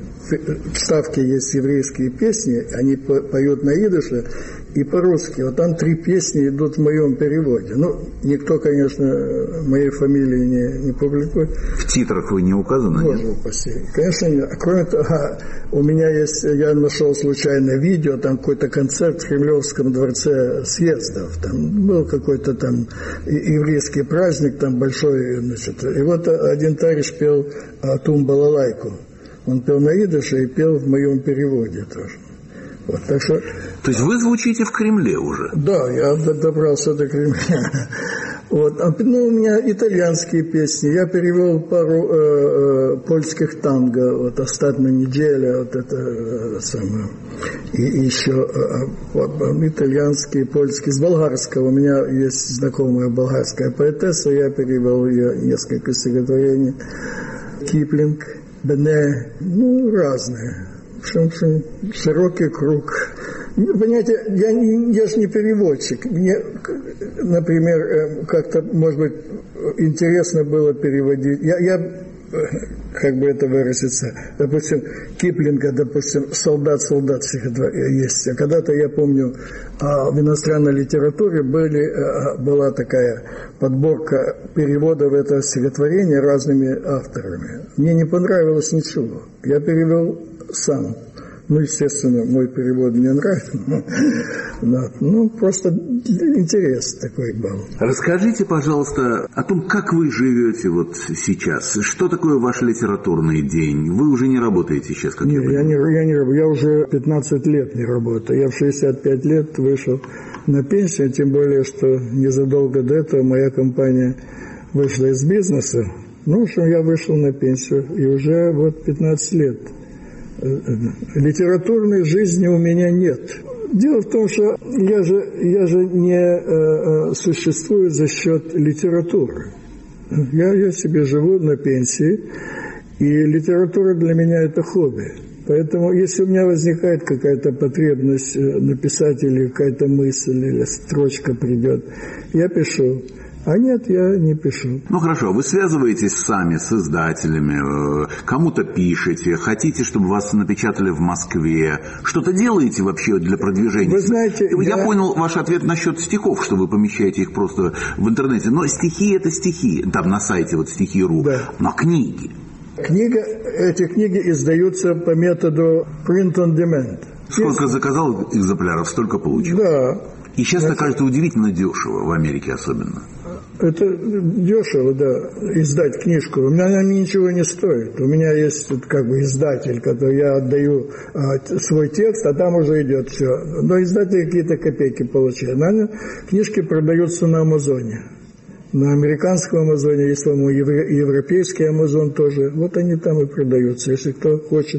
в вставке есть еврейские песни, они поют на идыше и по-русски. Вот там три песни идут в моем переводе. Ну, никто, конечно, моей фамилии не, не публикует. В титрах вы не указаны? Боже упаси. Конечно, нет. Кроме того, у меня есть, я нашел случайно видео, там какой-то концерт в Кремлевском дворце съездов. Там был какой-то там еврейский праздник, там большой, значит. И вот один товарищ пел «Атум балалайку». Он пел на идыше и пел в моем переводе тоже. Вот, так что... То есть вы звучите в Кремле уже? Да, я добрался до Кремля. Вот. Ну, у меня итальянские песни. Я перевел пару э, э, польских танго. Вот «Остатная неделя», вот это э, самое. И, и еще э, э, итальянские, польские. С болгарского. У меня есть знакомая болгарская поэтесса. Я перевел ее несколько стихотворений. Киплинг, Бене, ну, разные. В общем, широкий круг. Понимаете, я, я же не переводчик. Мне, например, как-то, может быть, интересно было переводить. Я, я, как бы это выразиться, допустим, Киплинга, допустим, «Солдат, солдат» есть. А когда-то, я помню, в иностранной литературе были, была такая подборка переводов этого стихотворения разными авторами. Мне не понравилось ничего. Я перевел сам. Ну, естественно, мой перевод мне нравится. Да. Ну, просто интерес такой был. Расскажите, пожалуйста, о том, как вы живете вот сейчас. Что такое ваш литературный день? Вы уже не работаете сейчас, как не, я понимаю? Я не, я не работаю. Я уже пятнадцать лет не работаю. Я в шестьдесят пять лет вышел на пенсию, тем более, что незадолго до этого моя компания вышла из бизнеса. Ну, в общем, я вышел на пенсию, и уже вот пятнадцать лет. Литературной жизни у меня нет. Дело в том, что я же, я же не э, существую за счет литературы. Я, я себе живу на пенсии, и литература для меня это хобби. Поэтому, если у меня возникает какая-то потребность написать, или какая-то мысль, или строчка придет, я пишу. А нет, я не пишу. Ну хорошо, вы связываетесь сами с издателями, кому-то пишете, хотите, чтобы вас напечатали в Москве. Что-то делаете вообще для продвижения? Вы знаете, я, я... понял ваш ответ насчет стихов, что вы помещаете их просто в интернете. Но стихи — это стихи. Там на сайте вот стихи точка ру. Да. Но книги. Книга, эти книги издаются по методу print on demand. Сколько заказал экземпляров, столько получил. Да. И сейчас это... это кажется удивительно дешево, в Америке особенно. Это дешево, да, издать книжку. У меня она ничего не стоит. У меня есть как бы издатель, который я отдаю а, свой текст, а там уже идет все. Но издатели какие-то копейки получают. Наверное, книжки продаются на Амазоне. На американском Амазоне, есть, по-моему, европейский Амазон тоже. Вот они там и продаются. Если кто хочет,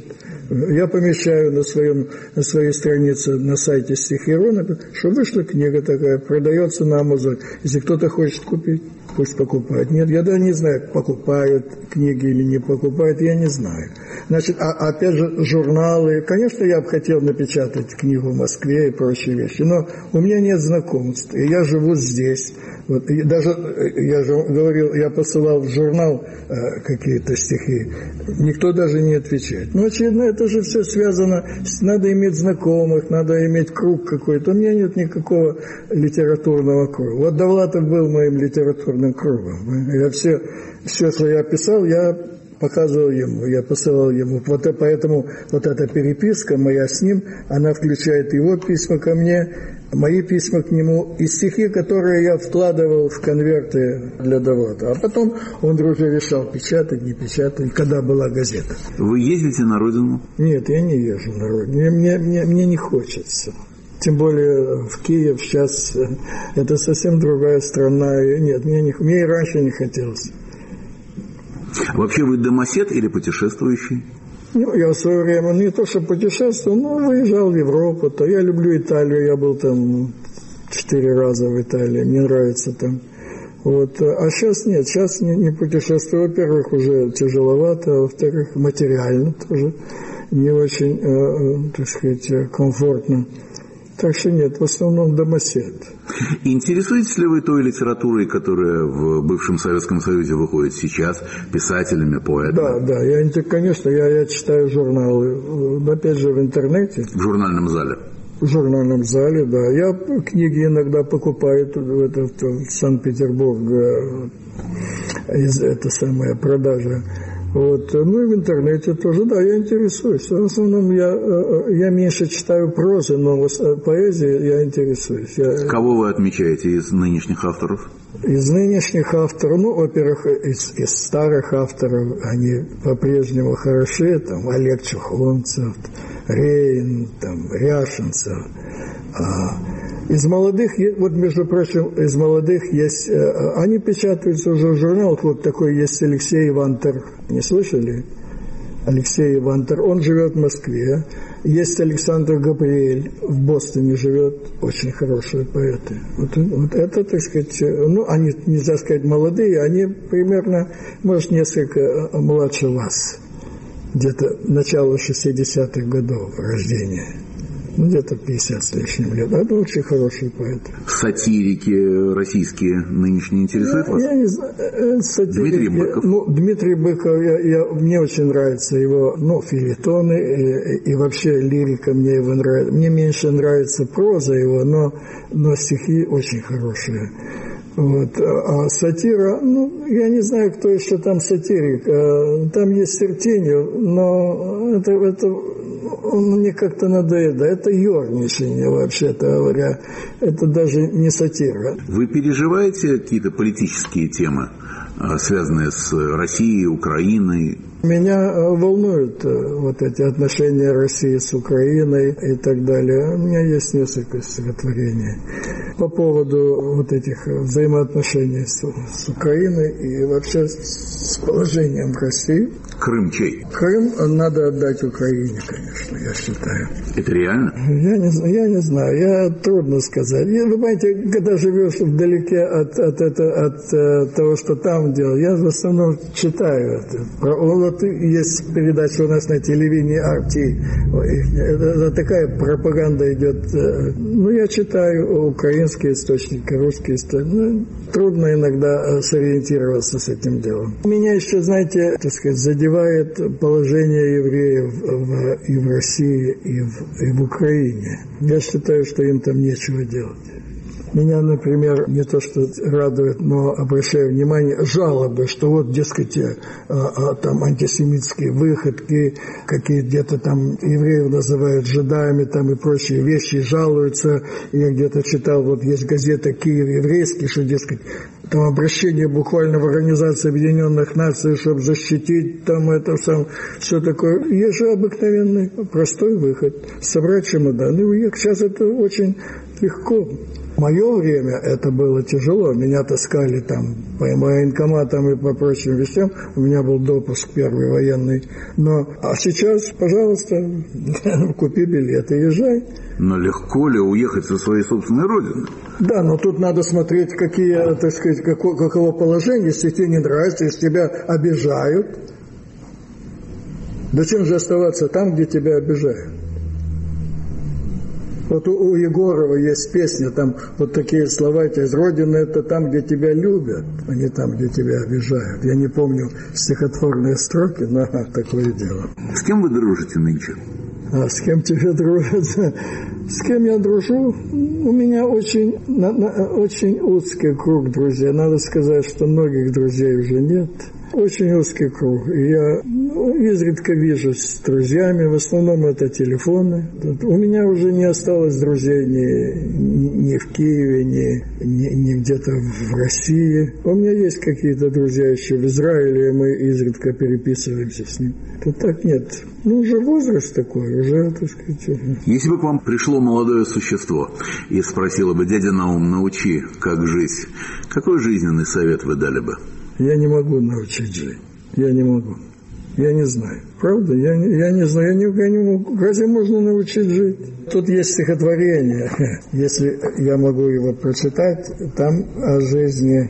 я помещаю на, своем, на своей странице на сайте стихи точка ру, что вышла книга такая, продается на Амазоне. Если кто-то хочет купить, пусть покупает. Нет, я даже не знаю, покупают книги или не покупают, я не знаю. Значит, а, опять же, журналы. Конечно, я бы хотел напечатать книгу в Москве и прочие вещи, но у меня нет знакомств, и я живу здесь. Вот, и даже, я же говорил, я посылал в журнал э, какие-то стихи, никто даже не отвечает. Но, очевидно, это же все связано, с, надо иметь знакомых, надо иметь круг какой-то. У меня нет никакого литературного круга. Вот Довлатов был моим литературным кругом. Я все, все, что я писал, я показывал ему, я посылал ему. Вот, поэтому вот эта переписка моя с ним, она включает его письма ко мне, мои письма к нему и стихи, которые я вкладывал в конверты для Довлатова. А потом он уже решал, печатать, не печатать, когда была газета. Вы ездите на родину? Нет, я не езжу на родину. Мне, мне, мне, мне не хочется. Тем более в Киев сейчас это совсем другая страна. Нет, мне, не, мне и раньше не хотелось. Вообще вы домосед или путешествующий? Ну, я в свое время не то что путешествовал, но выезжал в Европу. То я люблю Италию, я был там четыре раза в Италии, мне нравится там. Вот. А сейчас нет, сейчас не, не путешествую. Во-первых, уже тяжеловато, а во-вторых, материально тоже не очень, э, так сказать, комфортно. Так что нет, в основном домосед. Интересуетесь ли вы той литературой, которая в бывшем Советском Союзе выходит сейчас, писателями, поэтами? Да, да, я, конечно, я, я читаю журналы, опять же, в интернете. В журнальном зале? В журнальном зале, да. Я книги иногда покупаю в, это, в Санкт-Петербург, это самая продажа. Вот. Ну и в интернете тоже, да, я интересуюсь. В основном я, я меньше читаю прозы, но поэзией я интересуюсь. Я... Кого вы отмечаете из нынешних авторов? Из нынешних авторов, ну, во-первых, из, из старых авторов, они по-прежнему хороши, там, Олег Чухлонцев, Рейн, там, Ряшенцев. А из молодых, вот, между прочим, из молодых есть, они печатаются уже в журналах, вот такой есть Алексей Ивантер, не слышали? Алексей Ивантер, он живет в Москве. Есть Александр Габриэль, в Бостоне живет, очень хорошие поэты. Вот, вот это, так сказать, ну, они, нельзя сказать, молодые, они примерно, может, несколько младше вас, где-то начало шестидесятых годов рождения. Ну, где-то пятьдесят с лишним лет. Это очень хороший поэт. Сатирики российские нынешние интересуют я, вас? Я не знаю. Сатирик, Дмитрий Быков. Я, ну, Дмитрий Быков, я, я, мне очень нравятся его, ну, фельетоны и, и вообще лирика мне его нравится. Мне меньше нравится проза его, но, но стихи очень хорошие. Вот. А сатира, ну, я не знаю, кто еще там сатирик. Там есть Сертеньев, но это, это он мне как-то надоедает. Это ерничание, вообще-то говоря. Это даже не сатира. Вы переживаете какие-то политические темы, связанные с Россией, Украиной? Меня волнуют вот эти отношения России с Украиной и так далее. У меня есть несколько стихотворений по поводу вот этих взаимоотношений с, с Украиной и вообще с положением в России. Крым чей? Крым надо отдать Украине, конечно, я считаю. Это реально? Я не, я не знаю, я трудно сказать. Я, вы понимаете, когда живешь вдалеке от, от, от, от, от того, что там делают, я в основном читаю это. Вот есть передача у нас на телевидении ар ти. Это, это такая пропаганда идет. Ну, я читаю украинские источники, русские источники. Ну, трудно иногда сориентироваться с этим делом. Меня еще, знаете, так сказать, задевает положение евреев в, и в России, и в, и в Украине. Я считаю, что им там нечего делать. Меня, например, не то что радует, но обращаю внимание, жалобы, что вот, дескать, а, а, там антисемитские выходки, какие где-то там евреев называют жидами там и прочие вещи, жалуются. Я где-то читал, вот есть газета «Киев еврейский», что, дескать, там обращение буквально в Организацию Объединенных Наций, чтобы защитить там это сам, все такое. Есть же обыкновенный, простой выход. Собрать чемоданы и уехать. Сейчас это очень легко. В мое время это было тяжело. Меня таскали там по военкоматам и по прочим вещам. У меня был допуск первый военный. Но, а сейчас, пожалуйста, купи билет и езжай. Но легко ли уехать со своей собственной родины? Да, но тут надо смотреть, какие, так сказать, какое, каково положение. Если тебе не нравится, если тебя обижают. Зачем же оставаться там, где тебя обижают? Вот у, у Егорова есть песня, там вот такие слова, из Родины, это там, где тебя любят, а не там, где тебя обижают. Я не помню стихотворные строки, но такое дело. С кем вы дружите нынче? А с кем тебе дружат? С кем я дружу? У меня очень, на, на, очень узкий круг друзей. Надо сказать, что многих друзей уже нет. Очень узкий круг. Я ну, изредка вижусь с друзьями, в основном это телефоны. У меня уже не осталось друзей ни, ни, ни в Киеве, ни, ни, ни где-то в России. У меня есть какие-то друзья еще в Израиле, и мы изредка переписываемся с ним. Это так нет. Ну, уже возраст такой, уже, так сказать. Если бы к вам пришло молодое существо и спросило бы: дядя Наум, научи, как жить, какой жизненный совет вы дали бы? Я не могу научить жить. Я не могу. Я не знаю. Правда? Я, я не знаю. Я не, я не могу. Разве можно научить жить? Тут есть стихотворение. Если я могу его прочитать, там о жизни.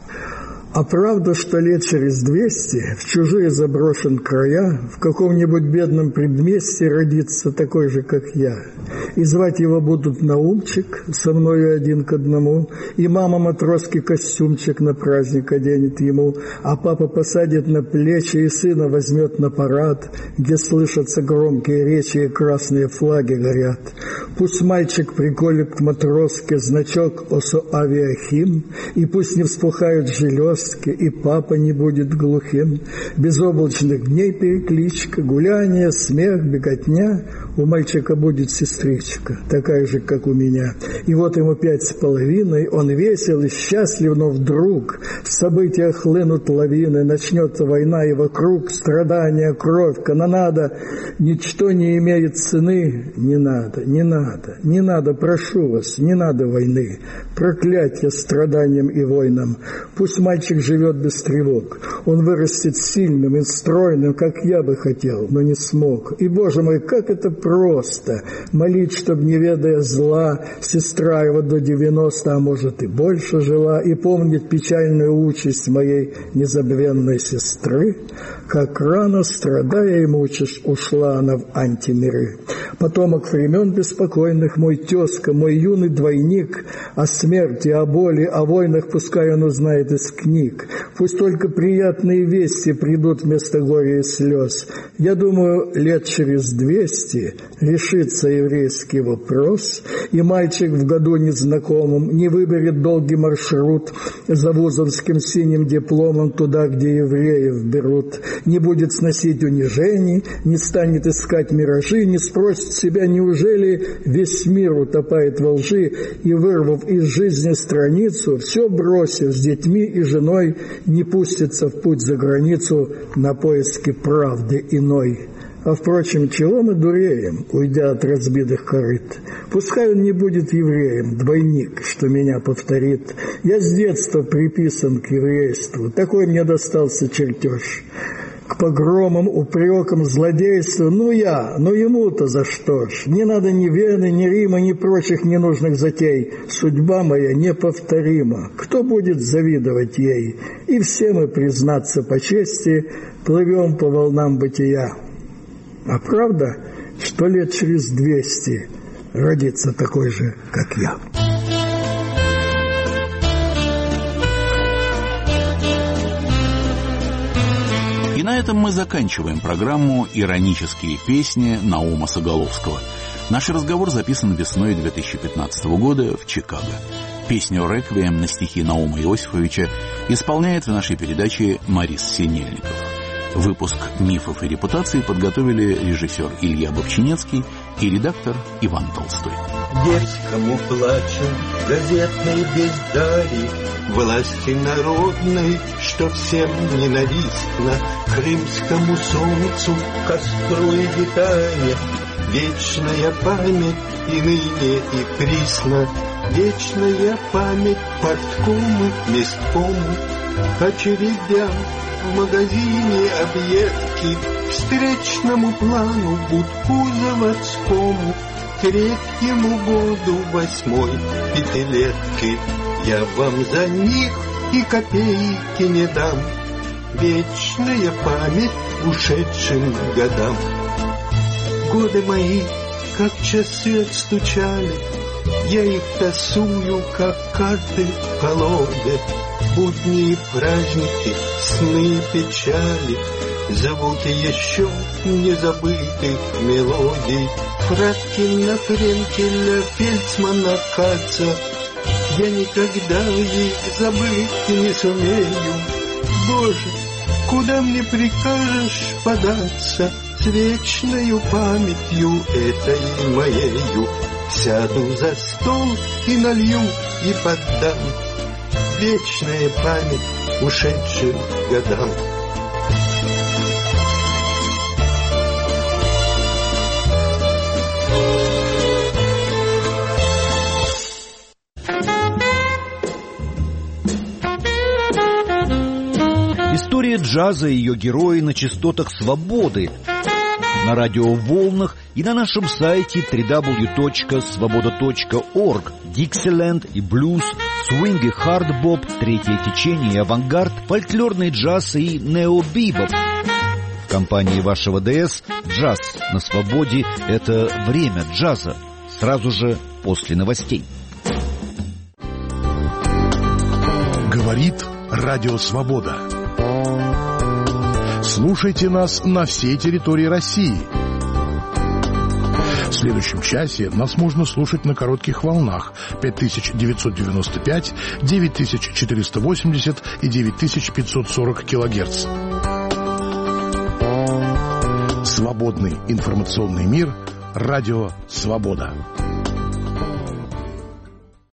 А правда, что лет через двести в чужие заброшен края, в каком-нибудь бедном предместье родится такой же, как я. И звать его будут Наумчик, со мною один к одному, и мама матросский костюмчик на праздник оденет ему, а папа посадит на плечи и сына возьмет на парад, где слышатся громкие речи и красные флаги горят. Пусть мальчик приколет к матроске значок ОСО «Авиахим», и пусть не вспухают железки, и папа не будет глухим. Безоблачных дней перекличка, гуляние, смех, беготня. У мальчика будет сестричка, такая же, как у меня. И вот ему пять с половиной, он весел и счастлив, но вдруг в событиях хлынут лавины, начнется война, и вокруг страдания, кровь, канонада. Ничто не имеет цены. Не надо, не надо, не надо, прошу вас, не надо войны. Проклятье страданиям и войнам. Пусть мальчик живет без тревог. Он вырастет сильным и стройным, как я бы хотел, но не смог. И, Боже мой, как это просто молить, чтоб, не ведая зла, сестра его до девяноста, а может и больше жила, и помнить печальную участь моей незабвенной сестры, как рано, страдая и мучишь, ушла она в антимиры. Потомок времен беспокойных, мой тезка, мой юный двойник, о смерти, о боли, о войнах пускай он узнает из книг. Пусть только приятные вести придут вместо горя и слез. Я думаю, лет через двести решится еврейский вопрос, и мальчик в году незнакомым не выберет долгий маршрут за вузовским синим дипломом туда, где евреев берут, не будет сносить унижений, не станет искать миражи, не спросит себя, неужели весь мир утопает во лжи, и, вырвав из жизни страницу, все бросив с детьми и женой, не пустится в путь за границу на поиски правды иной. А, впрочем, чего мы дуреем, уйдя от разбитых корыт? Пускай он не будет евреем, двойник, что меня повторит. Я с детства приписан к еврейству, такой мне достался чертеж. К погромам, упрекам, злодейству, ну я, ну ему-то за что ж? Не надо ни Вены, ни Рима, ни прочих ненужных затей. Судьба моя неповторима, кто будет завидовать ей? И все мы, признаться по чести, плывем по волнам бытия. А правда, что лет через двести родится такой же, как я? И на этом мы заканчиваем программу «Иронические песни» Наума Соголовского. Наш разговор записан весной две тысячи пятнадцатого года в Чикаго. Песню «Реквием» на стихи Наума Иосифовича исполняет в нашей передаче Марис Синельников. Выпуск «Мифов и репутаций» подготовили режиссер Илья Бовчинецкий и редактор Иван Толстой. Детскому плачу газетной бездари, власти народной, что всем ненавистна, крымскому солнцу, костру и гитаре, вечная память и ныне, и присно, вечная память порткому, месткому, очередям в магазине объедки, встречному плану, будку заводскому, третьему году восьмой пятилетки. Я вам за них и копейки не дам, вечная память ушедшим годам. Годы мои, как часы отстучали, я их тасую, как карты в колоде. Будни и праздники, сны и печали, звуки еще незабытых мелодий. Фраткина, Френкеля, Фельдсмана, Каца, я никогда их забыть не сумею. Боже, куда мне прикажешь податься с вечною памятью этой моею? Сяду за стол и налью, и поддам вечная память ушедшим годам. История джаза и ее герои на частотах свободы, на радиоволнах и на нашем сайте дабл ю дабл ю дабл ю точка свобода точка орг. Диксиленд и блюз, свинг и хардбоп, третье течение и авангард, фольклорный джаз и нео-бибоп. В компании вашего ДС «Джаз на свободе» — это время джаза. Сразу же после новостей. Говорит Радио Свобода. Слушайте нас на всей территории России. В следующем часе нас можно слушать на коротких волнах пять тысяч девятьсот девяносто пять, девять тысяч четыреста восемьдесят и девять тысяч пятьсот сорок килогерц. Свободный информационный мир. Радио Свобода.